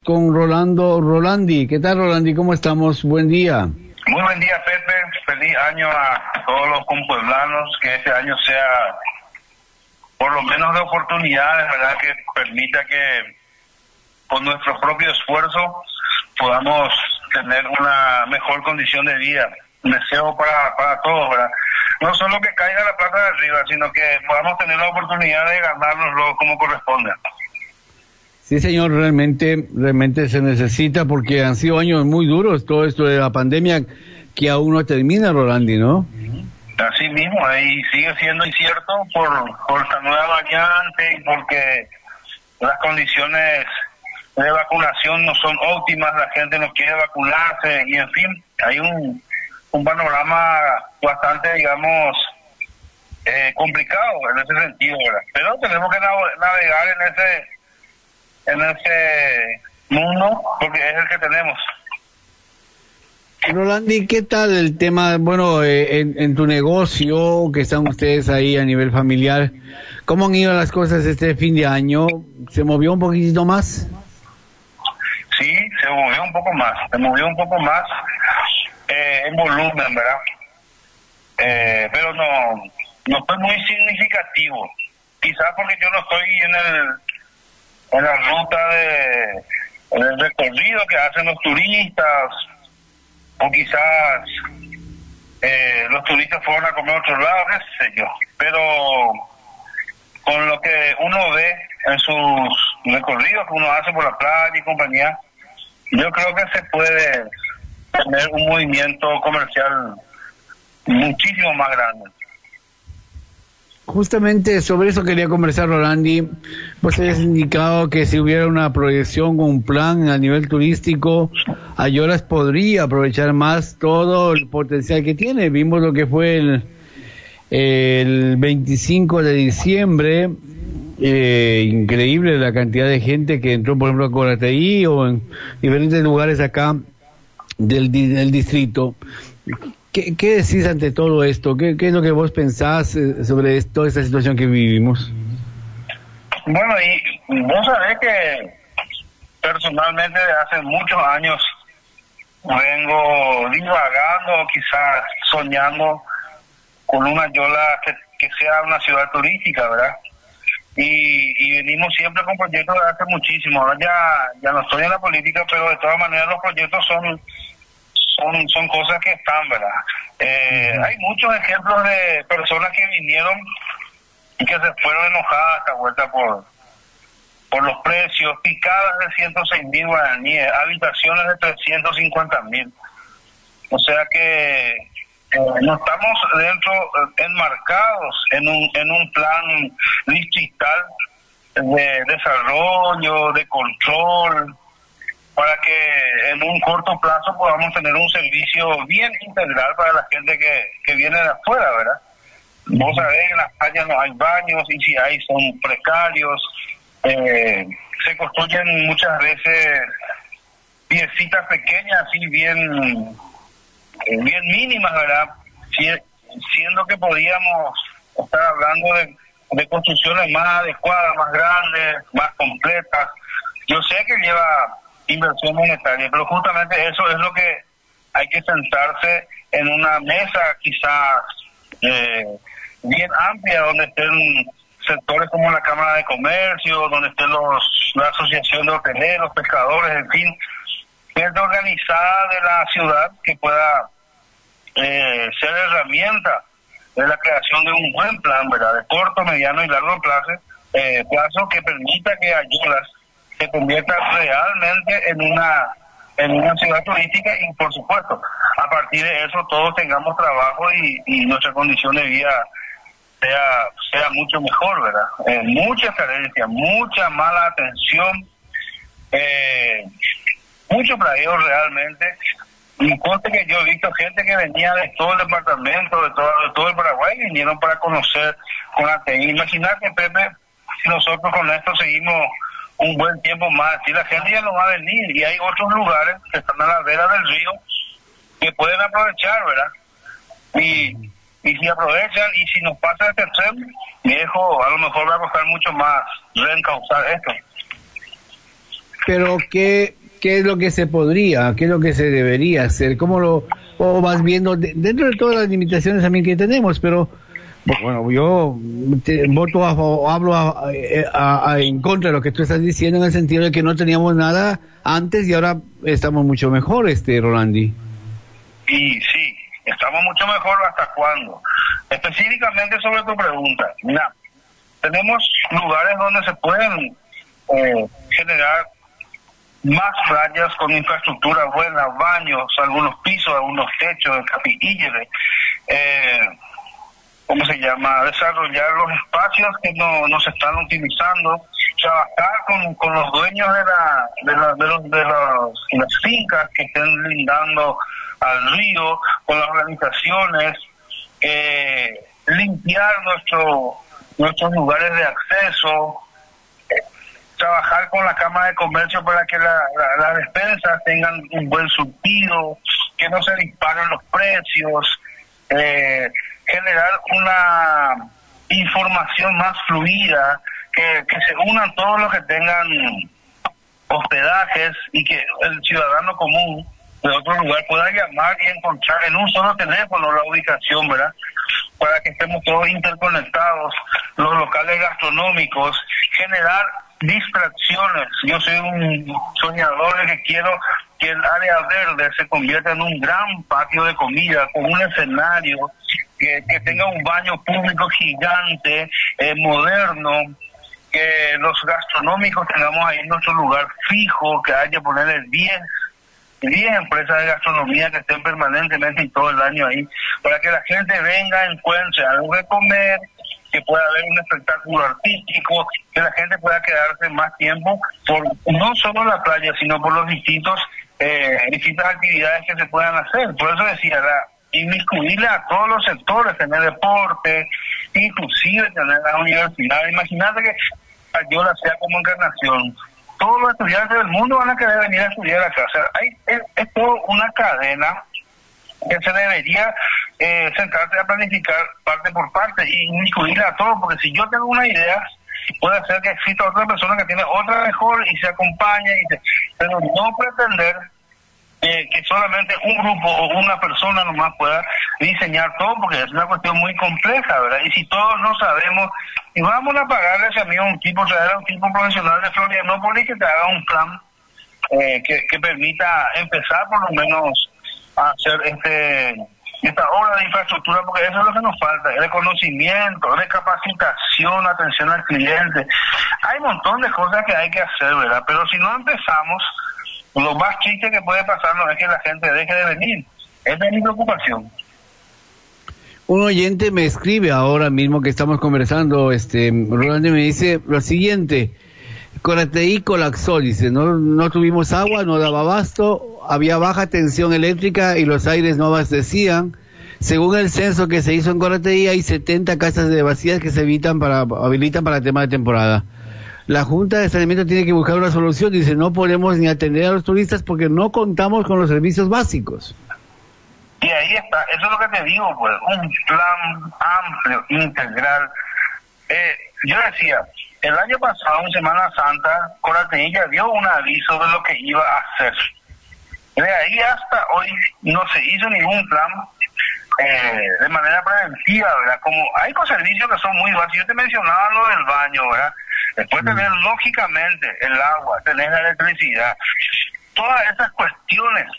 con Rolandi. ¿Qué tal, Rolandi? ¿Cómo estamos? Buen día. Muy buen día, Pepe. Feliz año a todos los compueblanos. Que este año sea por lo menos de oportunidades, ¿verdad? Que permita que con nuestro propio esfuerzo podamos tener una mejor condición de vida. Un deseo para todos, ¿verdad? No solo que caiga la plata de arriba, sino que podamos tener la oportunidad de ganárnoslo como corresponde. Sí, señor, realmente se necesita, porque han sido años muy duros, todo esto de la pandemia que aún no termina, Rolandi, ¿no? Así mismo, ahí sigue siendo incierto por esta nueva variante y porque las condiciones de vacunación no son óptimas, la gente no quiere vacunarse y en fin, hay un panorama bastante, digamos, complicado en ese sentido, ¿verdad? Pero tenemos que navegar en ese mundo porque es el que tenemos. Rolandi, ¿qué tal el tema, bueno, en tu negocio, que están ustedes ahí a nivel familiar? ¿Cómo han ido las cosas este fin de año? ¿Se movió un poquitito más? Sí, se movió un poco más en volumen, ¿verdad? Pero no fue muy significativo. Quizás porque yo no estoy en la ruta del recorrido que hacen los turistas, o quizás los turistas fueron a comer a otro lado, qué sé yo. Pero con lo que uno ve en sus recorridos que uno hace por la playa y compañía, yo creo que se puede tener un movimiento comercial muchísimo más grande. Justamente sobre eso quería conversar, Rolandi. Vos habías indicado que si hubiera una proyección, un plan a nivel turístico, Ayolas podría aprovechar más todo el potencial que tiene. Vimos lo que fue el 25 de diciembre, increíble la cantidad de gente que entró, por ejemplo, a Corateí o en diferentes lugares acá del distrito. ¿Qué decís ante todo esto? ¿Qué es lo que vos pensás sobre toda esta situación que vivimos? Bueno, y vos sabés que personalmente de hace muchos años vengo divagando, quizás soñando con una Yola que sea una ciudad turística, ¿verdad? Y venimos siempre con proyectos de hace muchísimo. Ahora ya no estoy en la política, pero de todas maneras los proyectos son cosas que están, ¿verdad? Hay muchos ejemplos de personas que vinieron y que se fueron enojadas esta vuelta por los precios, picadas de 106.000 guaraníes, habitaciones de 350.000. O sea que no estamos enmarcados en un plan distrital de desarrollo, de control, para que en un corto plazo podamos tener un servicio bien integral para la gente que viene de afuera, ¿verdad? Vos sabés, en las playas no hay baños y si hay son precarios, se construyen muchas veces piecitas pequeñas así bien mínimas, ¿verdad? Siendo que podíamos estar hablando de construcciones más adecuadas, más grandes, más completas. Yo sé que lleva inversión monetaria, pero justamente eso es lo que hay que sentarse en una mesa quizás bien amplia, donde estén sectores como la Cámara de Comercio, donde estén la Asociación de Hoteleros, Pescadores, en fin, gente organizada de la ciudad que pueda ser herramienta de la creación de un buen plan, ¿verdad? De corto, mediano y largo plazo que permita que Ayolas se convierta realmente en una ciudad turística y, por supuesto, a partir de eso todos tengamos trabajo y nuestra condición de vida sea mucho mejor, ¿verdad? Mucha carencia, mucha mala atención, mucho plagueo realmente. Y conste que yo he visto gente que venía de todo el departamento, de todo el Paraguay, y vinieron para conocer con ATI. Imagínate, Pepe, si nosotros con esto seguimos un buen tiempo más, si la gente ya no va a venir, y hay otros lugares que están a la vera del río que pueden aprovechar, ¿verdad? Y si aprovechan, y si nos pasa este tren, viejo, a lo mejor va a costar mucho más reencauzar esto. pero ¿qué es lo que se podría, qué es lo que se debería hacer? ¿Cómo o vas viendo dentro de todas las limitaciones también que tenemos? Pero bueno, yo hablo en contra de lo que tú estás diciendo, en el sentido de que no teníamos nada antes y ahora estamos mucho mejor, Rolandi. Y sí, estamos mucho mejor. ¿Hasta cuándo? Específicamente sobre tu pregunta, mira, tenemos lugares donde se pueden generar más playas con infraestructura buena, baños, algunos pisos, algunos techos, capillas, ¿cómo se llama? Desarrollar los espacios que no se están utilizando, trabajar con los dueños de las fincas que estén lindando al río, con las organizaciones, limpiar nuestros lugares de acceso, trabajar con la Cámara de Comercio para que las despensas tengan un buen surtido, que no se disparen los precios, generar una información más fluida, que se unan todos los que tengan hospedajes y que el ciudadano común de otro lugar pueda llamar y encontrar en un solo teléfono la ubicación, ¿verdad? Para que estemos todos interconectados, los locales gastronómicos, generar distracciones. Yo soy un soñador de que quiero que el área verde se convierta en un gran patio de comida, con un escenario, que tenga un baño público gigante, moderno, que los gastronómicos tengamos ahí nuestro lugar fijo, que haya ponerle 10 empresas de gastronomía que estén permanentemente y todo el año ahí, para que la gente venga, encuentre algo de comer, que pueda haber un espectáculo artístico, que la gente pueda quedarse más tiempo por no solo la playa, sino por los distintas actividades que se puedan hacer. Por eso decía, inmiscuirle a todos los sectores, tener deporte, inclusive tener la universidad. Imagínate que Ayola sea como Encarnación. Todos los estudiantes del mundo van a querer venir a estudiar acá. O sea, es toda una cadena que se debería sentarse a planificar parte por parte y incluir a todos, porque si yo tengo una idea, puede ser que exista otra persona que tiene otra mejor y se acompaña, pero no pretender que solamente un grupo o una persona nomás pueda diseñar todo, porque es una cuestión muy compleja, ¿verdad? Y si todos no sabemos, y vamos a pagarle a ese amigo traer a un tipo profesional de Florianópolis que te haga un plan que permita empezar por lo menos a hacer esta obra de infraestructura, porque eso es lo que nos falta, es de conocimiento, de capacitación, atención al cliente. Hay un montón de cosas que hay que hacer, ¿verdad? Pero si no empezamos, lo más triste que puede pasarnos es que la gente deje de venir. Esa es mi preocupación. Un oyente me escribe ahora mismo que estamos conversando, Rolando, me dice lo siguiente: Corateí colapsó, dice, no tuvimos agua, no daba abasto, había baja tensión eléctrica y los aires no abastecían. Según el censo que se hizo en Corateí, hay 70 casas de vacías que se habilitan para el tema de temporada. La Junta de Saneamiento tiene que buscar una solución, dice, no podemos ni atender a los turistas porque no contamos con los servicios básicos. Y ahí está, eso es lo que te digo, pues, un plan amplio, integral. Yo decía, el año pasado, en Semana Santa, Corateí ya dio un aviso de lo que iba a hacer. De ahí hasta hoy no se hizo ningún plan de manera preventiva, ¿verdad? Como hay servicios que son muy básicos. Yo te mencionaba lo del baño, ¿verdad? Después tener lógicamente el agua, tener la electricidad. Todas esas cuestiones,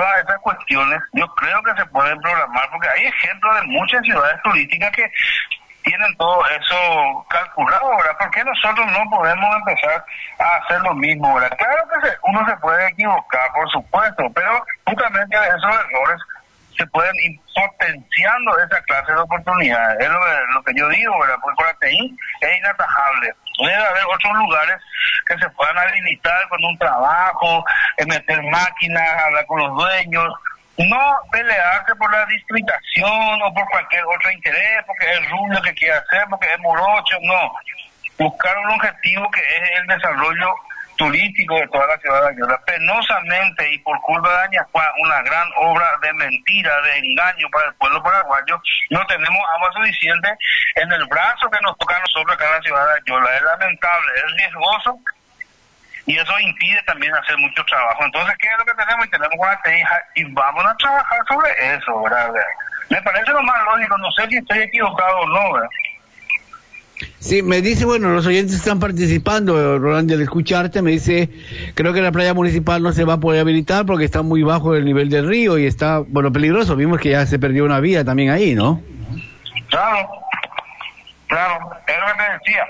yo creo que se pueden programar, porque hay ejemplos de muchas ciudades turísticas que tienen todo eso calculado, ¿verdad? ¿Por qué nosotros no podemos empezar a hacer lo mismo, ¿verdad? Claro que uno se puede equivocar, por supuesto, pero justamente esos errores se pueden ir potenciando esa clase de oportunidades. Es lo que yo digo, ¿verdad? Porque Corateí es inatajable. Debe haber otros lugares que se puedan habilitar con un trabajo, meter máquinas, hablar con los dueños, no pelearse por la distritación o por cualquier otro interés, porque es rubio que quiere hacer, porque es morocho, no. Buscar un objetivo que es el desarrollo turístico de toda la ciudad de Ayola. Penosamente y por culpa de Añascuá, una gran obra de mentira, de engaño para el pueblo paraguayo, no tenemos agua suficiente en el brazo que nos toca a nosotros acá en la ciudad de Ayola. Es lamentable, es riesgoso y eso impide también hacer mucho trabajo. Entonces, ¿qué es lo que tenemos? Y tenemos una teja y vamos a trabajar sobre eso, ¿verdad? Me parece lo más lógico, no sé si estoy equivocado o no, ¿verdad? Sí, me dice, bueno, los oyentes están participando, Rolandi, al escucharte, me dice, creo que la playa municipal no se va a poder habilitar porque está muy bajo el nivel del río y está, bueno, peligroso. Vimos que ya se perdió una vía también ahí, ¿no? Claro, es lo que te decía.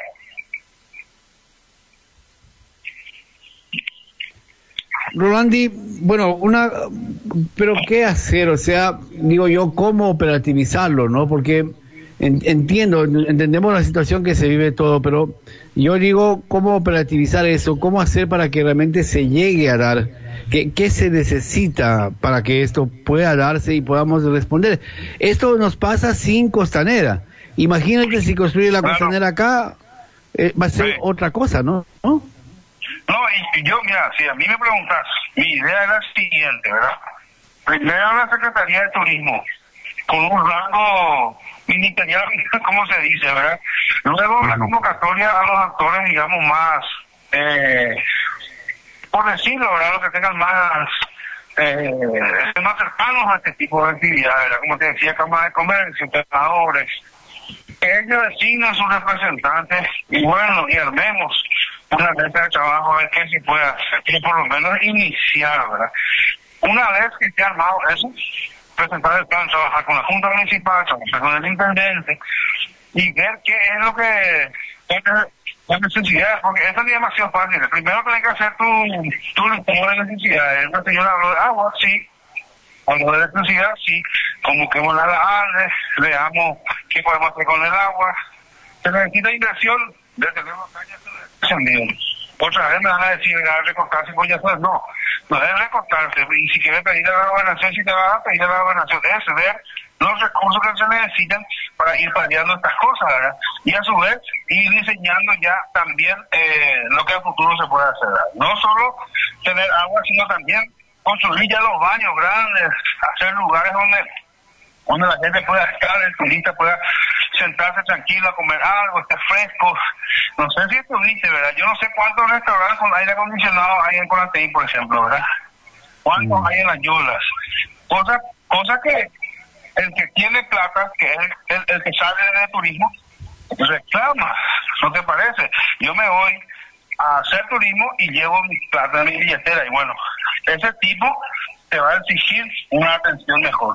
Rolandi, bueno, pero ¿qué hacer? O sea, digo yo, ¿cómo operativizarlo, no? Porque entendemos la situación que se vive todo, pero yo digo, ¿cómo operativizar eso? ¿Cómo hacer para que realmente se llegue a dar? ¿Qué se necesita para que esto pueda darse y podamos responder? Esto nos pasa sin costanera. Imagínate si construye la costanera acá, va a ser otra cosa, ¿no? No, y yo, mira, si a mí me preguntas, mi idea es la siguiente, ¿verdad? Primero la Secretaría de Turismo, con un rango ministerial, ¿cómo se dice, verdad? Luego la convocatoria a los actores, digamos, más, por decirlo, ¿verdad? Los que tengan más cercanos a este tipo de actividades, ¿verdad? Como te decía, Cámara de Comercio, pescadores. Ellos designan sus representantes y bueno, y armemos una mesa de trabajo a ver qué se puede hacer, y por lo menos iniciar, ¿verdad? Una vez que esté armado eso, presentar el plan, trabajar con la Junta Municipal, trabajar con el Intendente y ver qué es lo que la necesidad, porque eso es demasiado fácil. Primero tienes que hacer tu listado de necesidades. Una señora habló de agua, sí. Habló de electricidad, sí. Convoquemos a la ANDE, veamos qué podemos hacer con el agua. Se necesita inversión de tener los caños. Otra vez me van a decir, recortarse, pues ya sabes, no debe recortarse. Y si quieres pedir a la gobernación, si te vas a pedir a la gobernación, es ver los recursos que se necesitan para ir paliando estas cosas, ¿verdad? Y a su vez, ir diseñando ya también lo que a futuro se puede hacer, ¿verdad? No solo tener agua, sino también construir ya los baños grandes, hacer lugares donde la gente pueda estar, el turista pueda sentarse tranquilo a comer algo, esté fresco. No sé si estuviste, ¿verdad? Yo no sé cuántos restaurantes con aire acondicionado hay en Conateí, por ejemplo, ¿verdad? ¿Cuántos hay en las Yolas? Cosa que el que tiene plata, que es el que sabe de turismo, reclama, ¿no te parece? Yo me voy a hacer turismo y llevo mi plata en mi billetera y bueno, ese tipo te va a exigir una atención mejor.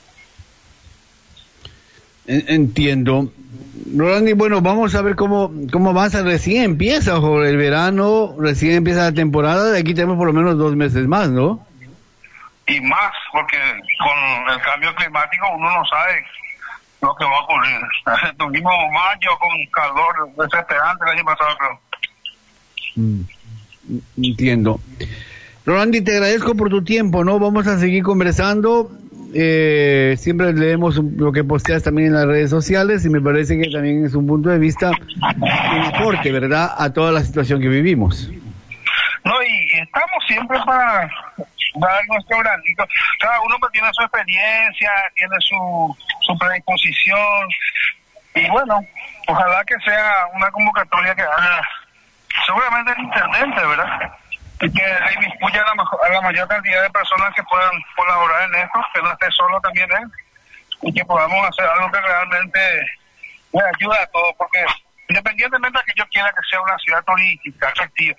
Entiendo. Rolandi, bueno, vamos a ver cómo avanza. Recién empieza el verano, recién empieza la temporada, de aquí tenemos por lo menos 2 meses más, ¿no? Y más, porque con el cambio climático uno no sabe lo que va a ocurrir. Tuvimos mayo con calor desesperante el año pasado, creo. Entiendo. Rolandi, te agradezco por tu tiempo, ¿no? Vamos a seguir conversando. Siempre leemos lo que posteas también en las redes sociales y me parece que también es un punto de vista un aporte, ¿verdad?, a toda la situación que vivimos. No, y estamos siempre para dar nuestro granito. Cada uno pues tiene su experiencia, tiene su predisposición y bueno, ojalá que sea una convocatoria que haga seguramente el intendente, ¿verdad? Y que incluya a la mayor cantidad de personas que puedan colaborar en esto, que no esté solo también él, y que podamos hacer algo que realmente le ayude a todos, porque independientemente de que yo quiera que sea una ciudad turística, atractiva,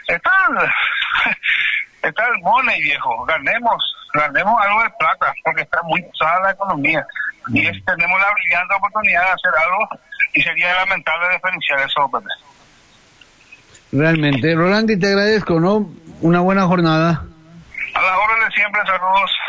está el money, viejo, ganemos algo de plata, porque está muy pesada la economía, y tenemos la brillante oportunidad de hacer algo, y sería lamentable desperdiciar eso, ¿verdad? Realmente. Rolandi, te agradezco, ¿no? Una buena jornada. A las órdenes siempre, saludos.